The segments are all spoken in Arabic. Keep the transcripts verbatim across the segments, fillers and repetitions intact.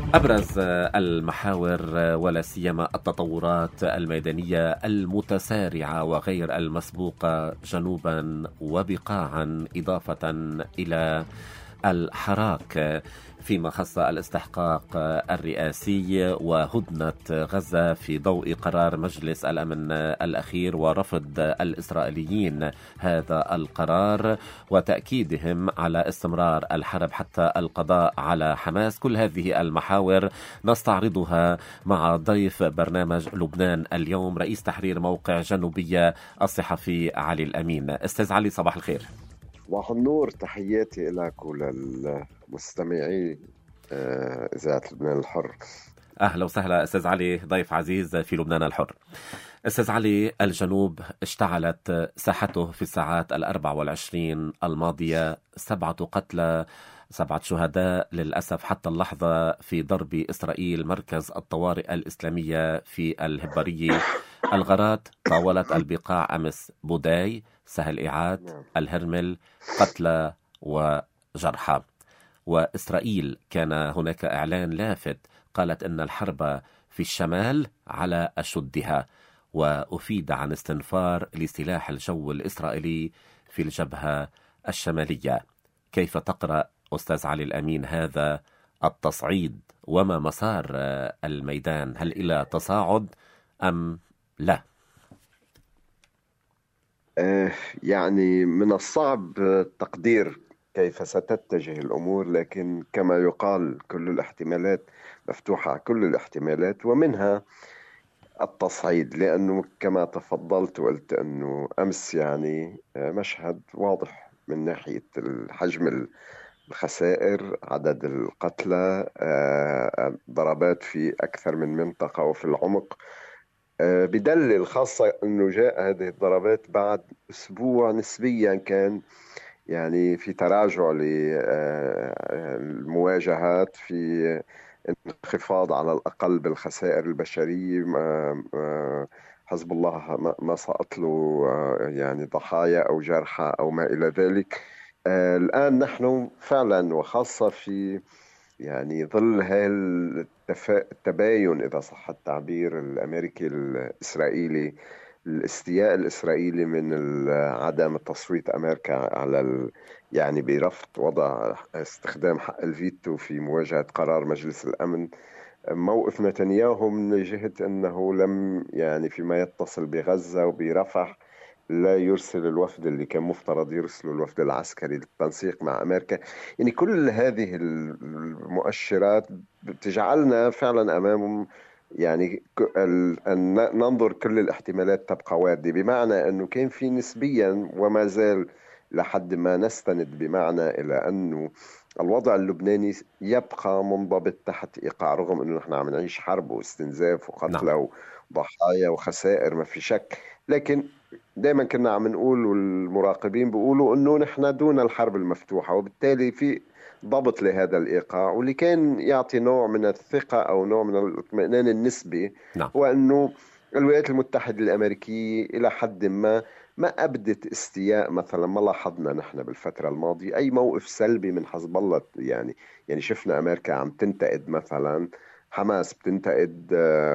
أبرز المحاور ولا سيما التطورات الميدانية المتسارعة وغير المسبوقة جنوبا وبقاعا، إضافة إلى الحراك فيما خص الاستحقاق الرئاسي وهدنة غزة في ضوء قرار مجلس الأمن الأخير ورفض الإسرائيليين هذا القرار وتأكيدهم على استمرار الحرب حتى القضاء على حماس. كل هذه المحاور نستعرضها مع ضيف برنامج لبنان اليوم، رئيس تحرير موقع جنوبية، الصحفي علي الأمين. أستاذ علي، صباح الخير. صباح النور، تحياتي لك وللمستمعي إذاعة لبنان الحر. أهلا وسهلا أستاذ علي، ضيف عزيز في لبنان الحر. أستاذ علي، الجنوب اشتعلت ساحته في الساعات الأربع والعشرين الماضية، سبعة قتلى، سبعة شهداء للأسف حتى اللحظة في ضرب إسرائيل مركز الطوارئ الإسلامية في الهبرية. الغارات طاولت البقاع أمس، بوداي، سهل إيعات، الهرمل، قتلى وجرحى. وإسرائيل كان هناك إعلان لافت قالت إن الحرب في الشمال على أشدها، وأفيد عن استنفار لسلاح الجو الإسرائيلي في الجبهة الشمالية. كيف تقرأ أستاذ علي الأمين هذا التصعيد وما مسار الميدان؟ هل إلى تصاعد أم لا؟ يعني من الصعب تقدير كيف ستتجه الأمور، لكن كما يقال كل الاحتمالات مفتوحة، كل الاحتمالات ومنها التصعيد، لأنه كما تفضلت وقلت أنه أمس يعني مشهد واضح من ناحية الحجم، الخسائر، عدد القتلى، ضربات في أكثر من منطقة وفي العمق، بدلل خاصة أنه جاء هذه الضربات بعد أسبوع نسبيا كان يعني في تراجع للمواجهات، في انخفاض على الأقل بالخسائر البشرية. حزب الله ما سقط له يعني ضحايا أو جرحى أو ما إلى ذلك. الآن نحن فعلا، وخاصة في يعني ظل هالتباين إذا صح التعبير الأمريكي الإسرائيلي، الاستياء الإسرائيلي من عدم تصويت أمريكا على ال... يعني برفض وضع استخدام حق الفيتو في مواجهة قرار مجلس الأمن. موقف نتنياهو من جهة أنه لم يعني فيما يتصل بغزة وبرفح لا يرسل الوفد اللي كان مفترض يرسله الوفد العسكري للتنسيق مع أمريكا. يعني كل هذه المؤشرات تجعلنا فعلا أمام يعني أن ننظر كل الاحتمالات تبقى واردة، بمعنى أنه كان في نسبيا وما زال لحد ما نستند بمعنى إلى أنه الوضع اللبناني يبقى منضبط تحت إيقاع، رغم أنه نحن عم نعيش حرب واستنزاف وقتلى نعم. وضحايا وخسائر ما في شك، لكن دائما كنا عم نقول والمراقبين بيقولوا أنه نحن دون الحرب المفتوحة، وبالتالي في ضبط لهذا الإيقاع، واللي كان يعطي نوع من الثقة أو نوع من الاطمئنان النسبي نعم. وأنه الولايات المتحدة الأمريكية إلى حد ما ما أبدت استياء، مثلا ما لاحظنا نحن بالفترة الماضية أي موقف سلبي من حزب الله. يعني يعني شفنا أمريكا عم تنتقد مثلا حماس، بتنتقد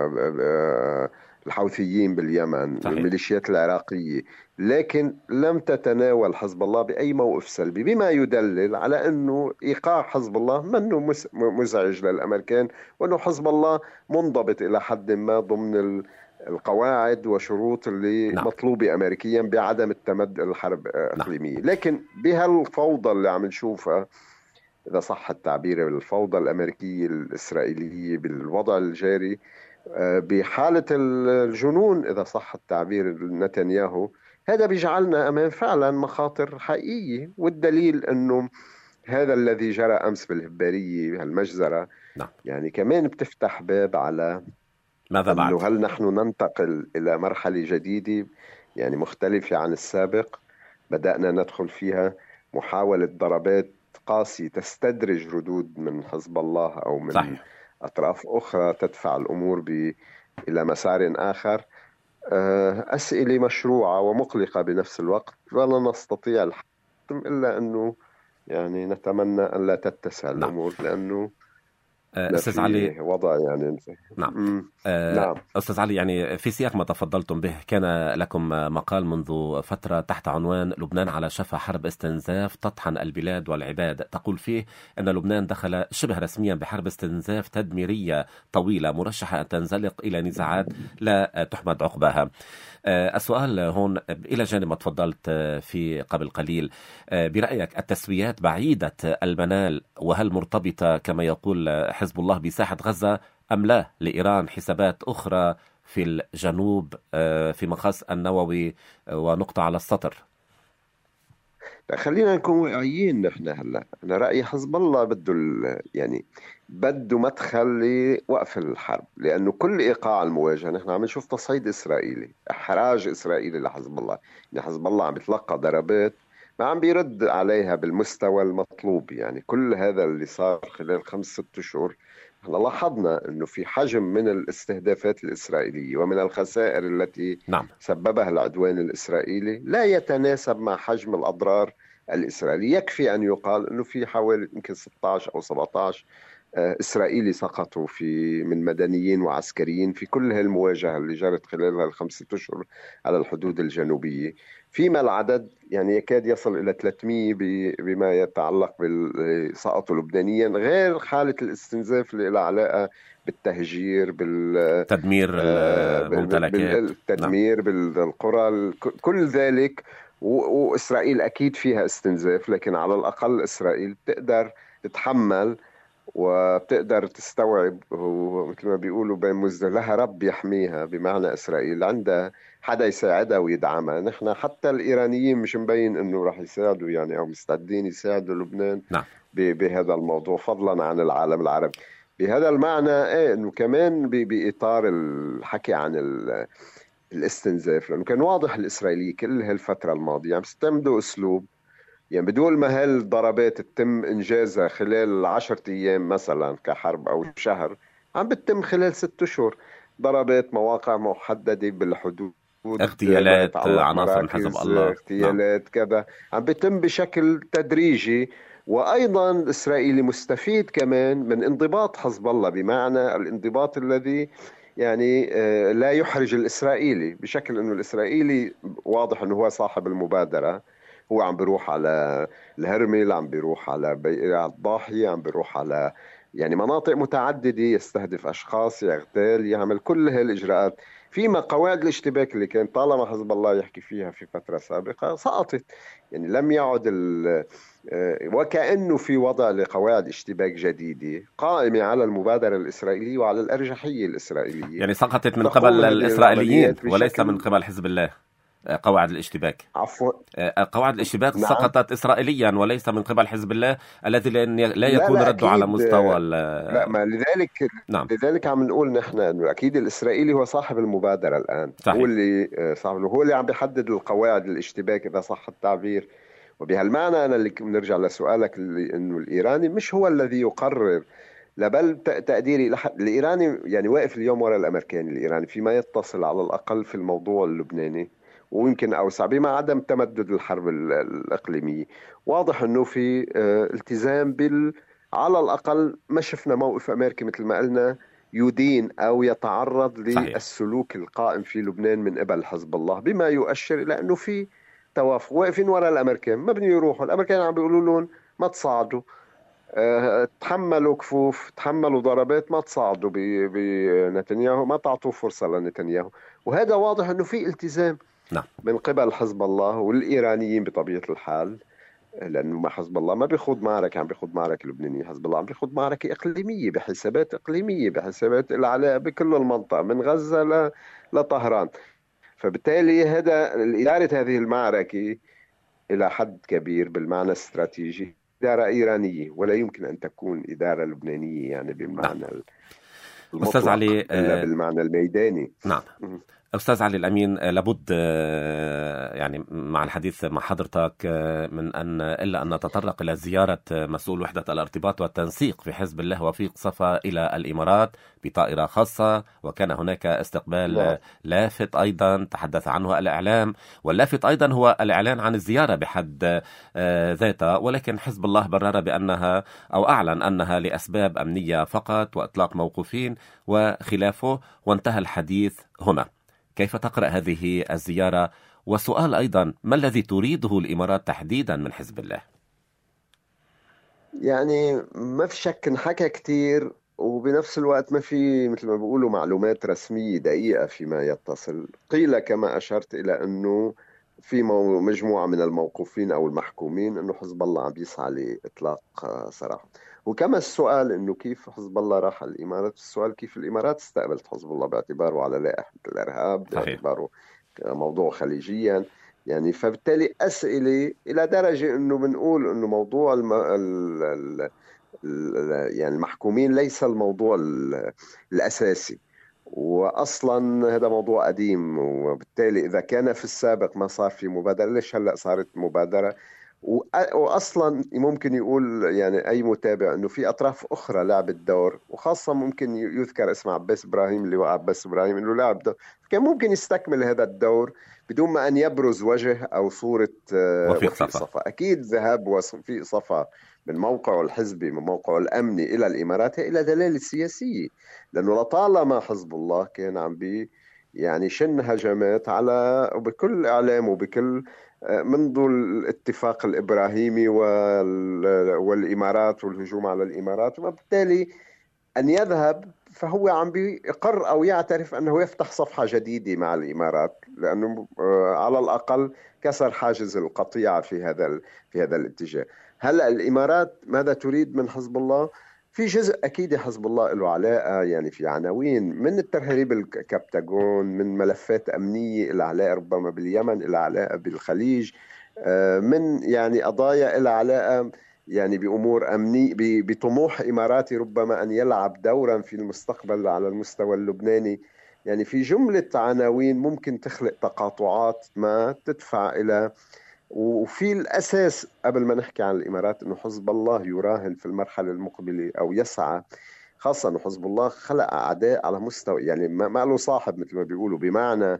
الحوثيين باليمن، صحيح. الميليشيات العراقية، لكن لم تتناول حزب الله بأي موقف سلبي، بما يدلل على أنه إيقاع حزب الله منه مزعج للأمريكان، وأنه حزب الله منضبط إلى حد ما ضمن القواعد وشروط اللي نعم. مطلوبة أمريكيا بعدم التمد الحرب إقليمية. نعم. لكن بهالفوضى اللي عم نشوفها إذا صح التعبير، الفوضى الأمريكية الإسرائيلية بالوضع الجاري، بحالة الجنون إذا صح التعبير نتنياهو، هذا بيجعلنا أمام فعلا مخاطر حقيقية. والدليل أنه هذا الذي جرى أمس بالهبارية، المجزرة نعم. يعني كمان بتفتح باب على ماذا بعد؟ أنه هل نحن ننتقل إلى مرحلة جديدة يعني مختلفة عن السابق، بدأنا ندخل فيها محاولة ضربات قاسية تستدرج ردود من حزب الله أو من صحيح. أطراف أخرى تدفع الأمور ب... إلى مسار آخر. أسئلة مشروعة ومقلقة بنفس الوقت، ولا نستطيع الحكم إلا أنه يعني نتمنى أن لا تتسع الأمور، لأنه أستاذ علي، وضع يعني. نعم. نعم أستاذ علي، يعني في سياق ما تفضلتم به، كان لكم مقال منذ فترة تحت عنوان لبنان على شفا حرب استنزاف تطحن البلاد والعباد، تقول فيه أن لبنان دخل شبه رسميا بحرب استنزاف تدميرية طويلة مرشحة أن تنزلق إلى نزاعات لا تحمد عقباها. السؤال هون إلى جانب ما تفضلت في قبل قليل، برأيك التسويات بعيدة المنال وهل مرتبطة كما يقول حزب الله بساحة غزة أم لا لإيران حسابات أخرى في الجنوب في مخص النووي ونقطة على السطر؟ خلينا نكون واقعيين. نحن هلا انا رايي حزب الله بده يعني بده مدخل لوقف الحرب، لانه كل ايقاع المواجهه نحن عم نشوف تصعيد اسرائيلي، احراج اسرائيلي لحزب الله. يعني حزب الله عم بيتلقى ضربات ما عم بيرد عليها بالمستوى المطلوب. يعني كل هذا اللي صار خلال خمس ست شهور احنا لاحظنا انه في حجم من الاستهدافات الاسرائيليه ومن الخسائر التي نعم. سببها العدوان الاسرائيلي لا يتناسب مع حجم الاضرار الاسرائيليه. يكفي ان يقال انه في حوالي يمكن ستة عشر او سبعة عشر اسرائيلي سقطوا في من مدنيين وعسكريين في كل هالمواجهه اللي جرت خلال الخمسة اشهر على الحدود الجنوبيه، فيما العدد يعني يكاد يصل إلى ثلاثمئة بما يتعلق بالسقط لبنانيا، غير حالة الاستنزاف اللي لها علاقة بالتهجير بالتدمير الممتلكات، بالتدمير بالقرى، كل ذلك. وإسرائيل أكيد فيها استنزاف، لكن على الأقل إسرائيل بتقدر تتحمل وبتقدر تستوعب. ومثل ما بيقولوا بين مزدل لها رب يحميها، بمعنى إسرائيل عندها حدا يساعدها ويدعمها. نحن حتى الإيرانيين مش مبين أنه راح يساعدوا يعني أو مستعدين يساعدوا لبنان نعم. بهذا الموضوع فضلا عن العالم العربي. بهذا المعنى ايه انه كمان بإطار الحكي عن الاستنزاف، لأنه كان واضح الإسرائيلي كل هالفترة الماضية عم يستعملوا أسلوب يعني بدون ما هالضربات تتم إنجازها خلال عشرة أيام مثلا كحرب أو شهر، عم بتتم خلال ست أشهر. ضربات مواقع محددة بالحدود، اغتيالات عناصر من حزب الله، اغتيالات نعم. كذا عم بيتم بشكل تدريجي. وأيضا الإسرائيلي مستفيد كمان من انضباط حزب الله، بمعنى الانضباط الذي يعني لا يحرج الإسرائيلي، بشكل أنه الإسرائيلي واضح أنه هو صاحب المبادرة. هو عم بيروح على الهرمل، عم بيروح على بيئة الضاحية، عم بيروح على يعني مناطق متعددة، يستهدف أشخاص، يغتال، يعمل كل هالإجراءات. فيما قواعد الاشتباك اللي كان طالما حزب الله يحكي فيها في فترة سابقة سقطت، يعني لم يعد وكأنه في وضع لقواعد اشتباك جديدة قائمة على المبادرة الإسرائيلية وعلى الأرجحية الإسرائيلية. يعني سقطت من قبل الإسرائيليين وليس من قبل حزب الله. قواعد الاشتباك عفوا قواعد الاشتباك نعم. سقطت إسرائيليا وليس من قبل حزب الله الذي لا يكون رده على مستوى لا ما لذلك نعم. لذلك عم نقول نحن انه اكيد الاسرائيلي هو صاحب المبادره الان، صحيح. هو اللي صاحب هو اللي عم بيحدد القواعد الاشتباك اذا صح التعبير. وبهالمعنى انا اللي بنرجع لسؤالك اللي انه الايراني مش هو الذي يقرر، بل تقديري الايراني يعني واقف اليوم وراء الامريكاني. الايراني فيما يتصل على الاقل في الموضوع اللبناني ويمكن أوسع بما عدم تمدد الحرب الإقليمية، واضح أنه في التزام بال على الأقل ما شفنا موقف أمريكي مثل ما قلنا يدين أو يتعرض للسلوك القائم في لبنان من قبل حزب الله، بما يؤشر إلى أنه في توافق. واقفين وراء الأمريكان، ما بدهم يروحوا. الأمريكان عم بيقولوا لهم ما تصعدوا، أه، تحملوا كفوف، تحملوا ضربات، ما تصعدوا بنتنياهو، ما تعطوا فرصة لنتنياهو. وهذا واضح أنه في التزام نعم. من قبل حزب الله والإيرانيين بطبيعة الحال، لأنه ما حزب الله ما بيخوض معركة عم بيخوض معركة لبنانية، حزب الله عم بيخوض معركة إقليمية بحسابات إقليمية، بحسابات العلاقة بكل المنطقة من غزة ل... لطهران. فبالتالي هذا إدارة هذه المعركة إلى حد كبير بالمعنى الاستراتيجي إدارة إيرانية، ولا يمكن أن تكون إدارة لبنانية يعني بالمعنى نعم. أستاذ علي إلا بالمعنى الميداني. نعم. أستاذ علي الأمين، لابد يعني مع الحديث مع حضرتك من أن إلا أن نتطرق إلى زيارة مسؤول وحدة الارتباط والتنسيق في حزب الله وفيق صفا إلى الإمارات بطائرة خاصة، وكان هناك استقبال لا. لافت أيضا تحدث عنه الإعلام، واللافت أيضا هو الإعلان عن الزيارة بحد ذاتها، ولكن حزب الله برر بأنها أو أعلن أنها لأسباب أمنية فقط وإطلاق موقوفين وخلافه، وانتهى الحديث هنا. كيف تقرأ هذه الزيارة؟ وسؤال أيضا، ما الذي تريده الإمارات تحديدا من حزب الله؟ يعني ما في شك انحكى كتير، وبنفس الوقت ما في مثل ما بيقولوا معلومات رسمية دقيقة فيما يتصل. قيل كما أشرت إلى أنه في مجموعة من الموقوفين أو المحكومين أنه حزب الله عم بيسعى لإطلاق سراح. وكما السؤال أنه كيف حزب الله راح الإمارات، السؤال كيف الإمارات استقبلت حزب الله باعتباره على لائحة الإرهاب، باعتباره موضوع خليجيا. يعني فبالتالي أسئلة إلى درجة أنه بنقول أنه موضوع الم... ال... ال... ال... يعني المحكومين ليس الموضوع ال... الأساسي، وأصلا هذا موضوع قديم. وبالتالي إذا كان في السابق ما صار في مبادرة، ليش هلأ صارت مبادرة؟ وأصلا ممكن يقول يعني أي متابع أنه في أطراف أخرى لعبت دور، وخاصة ممكن يذكر اسم عباس إبراهيم، اللي هو عباس إبراهيم أنه لعب دور، كان ممكن يستكمل هذا الدور بدون ما أن يبرز وجه أو صورة وفيق صفا. أكيد ذهاب وفيق صفا من موقعه الحزبي، من موقعه الأمني إلى الإمارات إلى دلالة سياسية، لأنه لطالما حزب الله كان عم بي يعني شن هجمات على بكل إعلام وبكل منذ الاتفاق الإبراهيمي والإمارات والهجوم على الإمارات، وبالتالي أن يذهب فهو عم بيقر أو يعترف أنه يفتح صفحة جديدة مع الإمارات، لأنه على الأقل كسر حاجز القطيعة في هذا في هذا الاتجاه. هلأ الإمارات ماذا تريد من حزب الله؟ في جزء أكيد حزب الله له علاقة يعني في عناوين من الترهيب الكبتاغون، من ملفات أمنية له علاقة ربما باليمن، له علاقة بالخليج، من يعني قضايا له علاقة يعني بأمور أمنية، بطموح إماراتي ربما أن يلعب دورا في المستقبل على المستوى اللبناني. يعني في جملة عناوين ممكن تخلق تقاطعات ما تدفع إلى، وفي الأساس قبل ما نحكي عن الإمارات أنه حزب الله يراهن في المرحلة المقبلة أو يسعى، خاصة أنه حزب الله خلق أعداء على مستوى يعني ما له صاحب مثل ما بيقولوا، بمعنى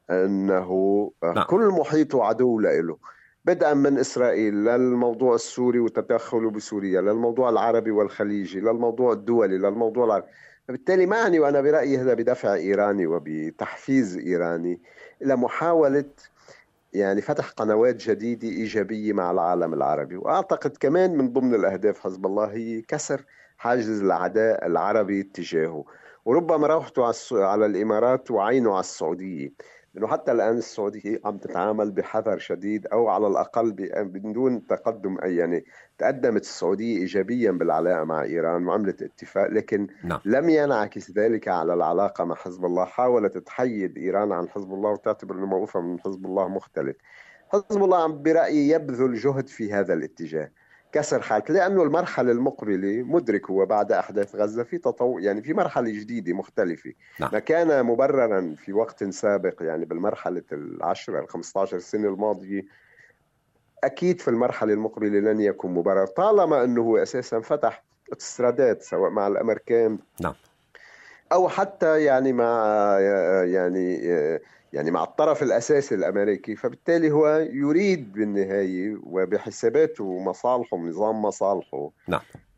أنه نعم. كل محيطه عدو له، بدءا من إسرائيل للموضوع السوري وتدخله بسوريا، للموضوع العربي والخليجي، للموضوع الدولي، للموضوع العربي. فبالتالي معني وأنا برأيي هذا بدفع إيراني وبتحفيز إيراني إلى محاولة يعني فتح قنوات جديدة إيجابية مع العالم العربي. وأعتقد كمان من ضمن الأهداف حزب الله هي كسر حاجز العداء العربي تجاهه، وربما روحته على الإمارات وعينه على السعودية، لأنه حتى الآن السعودية عم تتعامل بحذر شديد، أو على الأقل بدون تقدم أي يعني تقدمت السعودية إيجابيا بالعلاقة مع إيران وعملت اتفاق، لكن نعم. لم ينعكس ذلك على العلاقة مع حزب الله. حاولت تحيد إيران عن حزب الله وتعتبر أنه موقفها من حزب الله مختلف. حزب الله برأيي يبذل جهد في هذا الاتجاه، كسر حالة، لأنه المرحلة المقبلة مدرك هو بعد أحداث غزة في تطور، يعني في مرحلة جديدة مختلفة. نعم. ما كان مبررا في وقت سابق يعني بالمرحلة العشرة الخمسة عشر سنة الماضية، أكيد في المرحلة المقبلة لن يكون مبرر، طالما أنه هو أساسا فتح استرادات سواء مع الأمريكان نعم. أو حتى يعني مع يعني يعني مع الطرف الأساسي الأمريكي. فبالتالي هو يريد بالنهاية وبحساباته ومصالحه ونظام مصالحه نعم.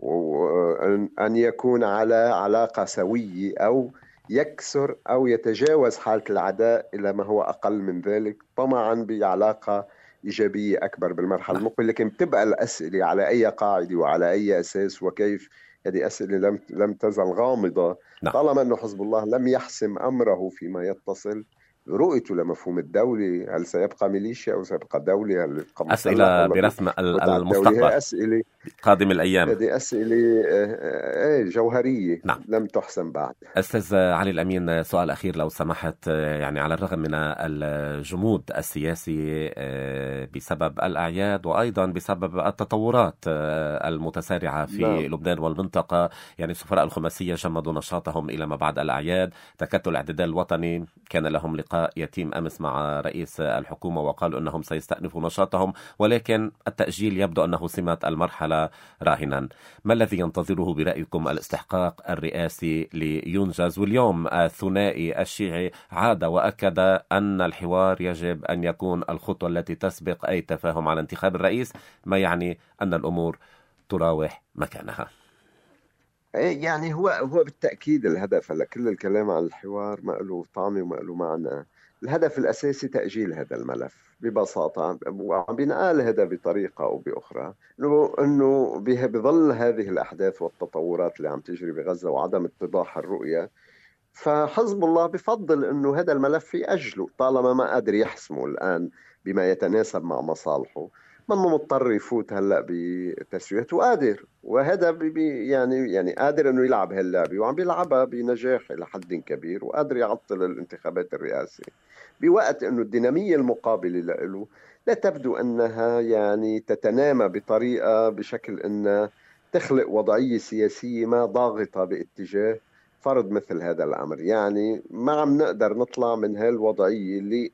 أن يكون على علاقة سوية أو يكسر أو يتجاوز حالة العداء إلى ما هو أقل من ذلك، طمعا بعلاقة إيجابية أكبر بالمرحلة المقبلة. لكن بتبقى الأسئلة على أي قاعدة وعلى أي أساس وكيف، هذه أسئلة لم لم تزل غامضة طالما أنه حزب الله لم يحسم أمره فيما يتصل رؤيته لمفهوم الدولة. هل سيبقى ميليشيا أو سيبقى دولة؟ هل أسئلة برسم المستقبل. أسئلة قادم الأيام. هذه أسئلة ايه جوهرية نعم. لم تحسن بعد. أستاذ علي الأمين، سؤال أخير لو سمحت. يعني على الرغم من الجمود السياسي بسبب الأعياد وأيضا بسبب التطورات المتسارعة في نعم. لبنان والمنطقة، يعني السفراء الخماسية جمدوا نشاطهم إلى ما بعد الأعياد. تكتل الاعتدال الوطني كان لهم لقاء يتيم أمس مع رئيس الحكومة وقالوا أنهم سيستأنفوا نشاطهم، ولكن التأجيل يبدو أنه سمة المرحلة راهنا. ما الذي ينتظره برأيكم الاستحقاق الرئاسي لينجز؟ واليوم الثنائي الشيعي عاد وأكد أن الحوار يجب أن يكون الخطوة التي تسبق أي تفاهم على انتخاب الرئيس، ما يعني أن الأمور تراوح مكانها. يعني هو هو بالتأكيد الهدف. هلا كل الكلام عن الحوار ما له طعمه وما له معنى. الهدف الأساسي تأجيل هذا الملف ببساطة، وعم بينقال هذا بطريقة أو بأخرى، إنه إنه بظل هذه الأحداث والتطورات اللي عم تجري بغزة وعدم اتضاح الرؤية، فحزب الله بفضل إنه هذا الملف يأجله طالما ما قادر يحسمه الآن بما يتناسب مع مصالحه. منه مضطر يفوت هلا بتسويات وقادر، وهذا بي يعني يعني قادر انه يلعب هاللعبه وعم بيلعبها بنجاح الى حد كبير، وقادر يعطل الانتخابات الرئاسيه بوقت انه الديناميه المقابله له لا تبدو انها يعني تتنامى بطريقه بشكل انها تخلق وضعيه سياسيه ما ضاغطه باتجاه فرض مثل هذا الامر. يعني ما عم نقدر نطلع من هالوضعيه اللي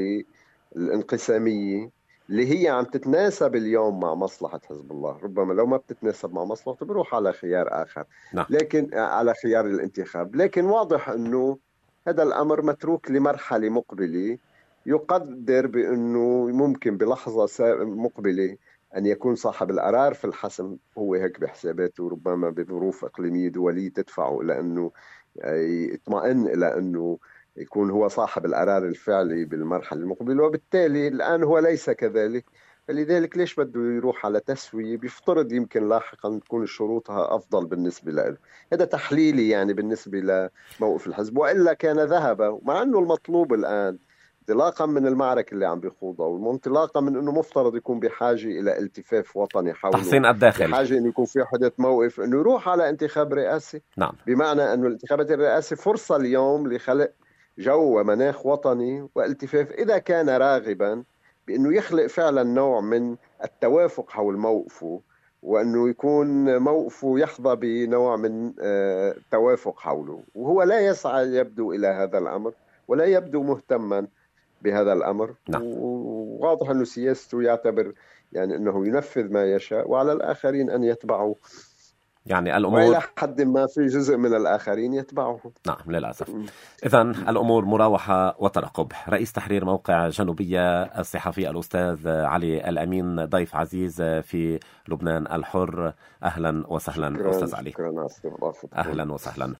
للانقساميه اللي هي عم تتناسب اليوم مع مصلحة حزب الله. ربما لو ما بتتناسب مع مصلحته بروح على خيار آخر، نعم. لكن على خيار الانتخاب. لكن واضح أنه هذا الأمر متروك لمرحلة مقبلة، يقدر بأنه ممكن بلحظة مقبلة أن يكون صاحب القرار في الحسم هو هيك بحساباته، ربما بظروف إقليمية دولية تدفعه إلى أنه يطمئن إلى أنه يكون هو صاحب القرار الفعلي بالمرحلة المقبلة، وبالتالي الآن هو ليس كذلك. فلذلك ليش بده يروح على تسوية بيفترض يمكن لاحقا تكون شروطها أفضل بالنسبة له. هذا تحليلي يعني بالنسبة لموقف الحزب، وإلا كان ذهب. مع أنه المطلوب الآن انطلاقا من المعركة اللي عم بيخوضها وانطلاقا من أنه مفترض يكون بحاجة إلى التفاف وطني حوله، تحسين الداخل، بحاجة أنه يكون في حدة موقف أنه يروح على انتخاب رئاسي. نعم. بمعنى أنه الانتخابات الرئاسية فرصة اليوم لخلق جو ومناخ وطني والتفاف، إذا كان راغبا بأنه يخلق فعلا نوع من التوافق حول موقفه، وأنه يكون موقفه يحظى بنوع من التوافق حوله. وهو لا يسعى يبدو إلى هذا الأمر ولا يبدو مهتما بهذا الأمر. نعم. وواضح أنه سياسته يعتبر يعني أنه ينفذ ما يشاء وعلى الآخرين أن يتبعوا. يعني الأمور وإلى حد ما في جزء من الآخرين يتبعه. نعم للأسف. إذن الأمور مراوحة وترقب. رئيس تحرير موقع جنوبية الصحفي الأستاذ علي الأمين ضيف عزيز في لبنان الحر. أهلا وسهلا شكرا أستاذ علي. شكرا. أهلا وسهلا.